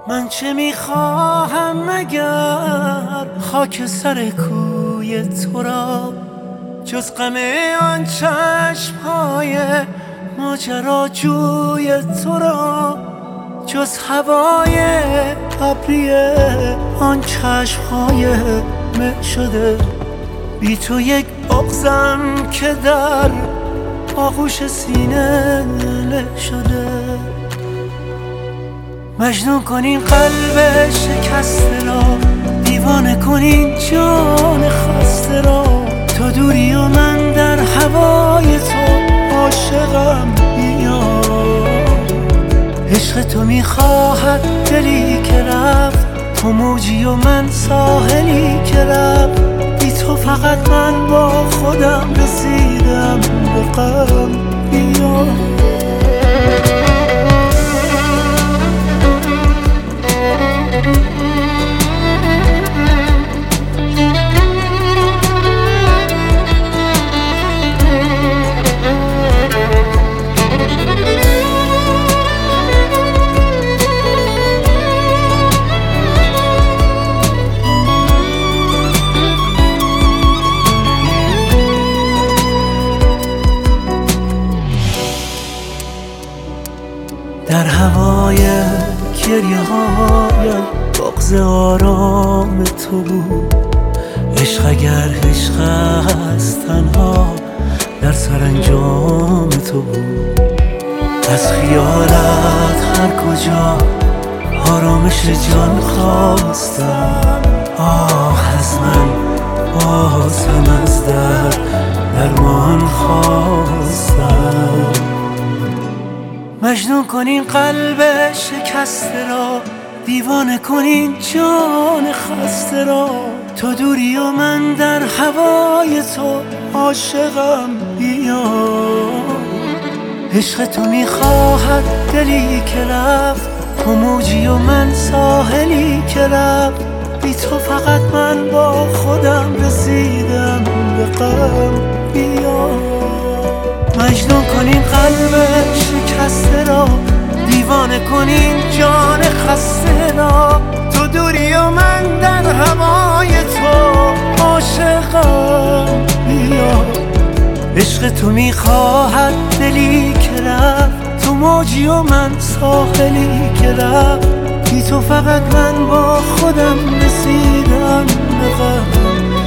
من چه میخواهم مگر خاک سر کوی تو را، جز غم آن چشمهای ماجراجوی تو را، جز هوای ابری آن چشمهای مه شده. بی تو یک بغضم که در آغوش سینه له شده. مجنون کنین قلب شکسته را، دیوانه کنین جان خسته را. تو دوری و من در هوای تو عاشقم بیا. عشق تو میخواهد دلی که رفت، تو موجی و من ساحلی که رفت. بی تو فقط من با خودم رسیدم به غم بیا. در هوای گریه هایم بغض آرام تو بود. عشق اگر عشق است تنها در سرانجام تو بود. از خیالت هر کجا آرامش جان خواستم. آه از من باز هم از درمان خواستم. مجنون کنین قلب شکسته را، دیوانه کنین جان خسته را. تو دوری و من در هوای تو عاشقم بیا. عشق تو میخواهد دلی که رفت، تو موجی و من ساحلی که رفت. بی تو فقط من با خودم رسیدم به غم بیا. مجنون کنین قلب شکسته را، دیوانه کنین جان خسته را. تو دوری و من در هوای تو عاشقم بیا. عشق تو میخواهد دلی که رفت، تو موجی و من ساحلی که رفت. بی تو فقط من با خودم رسیدم به غم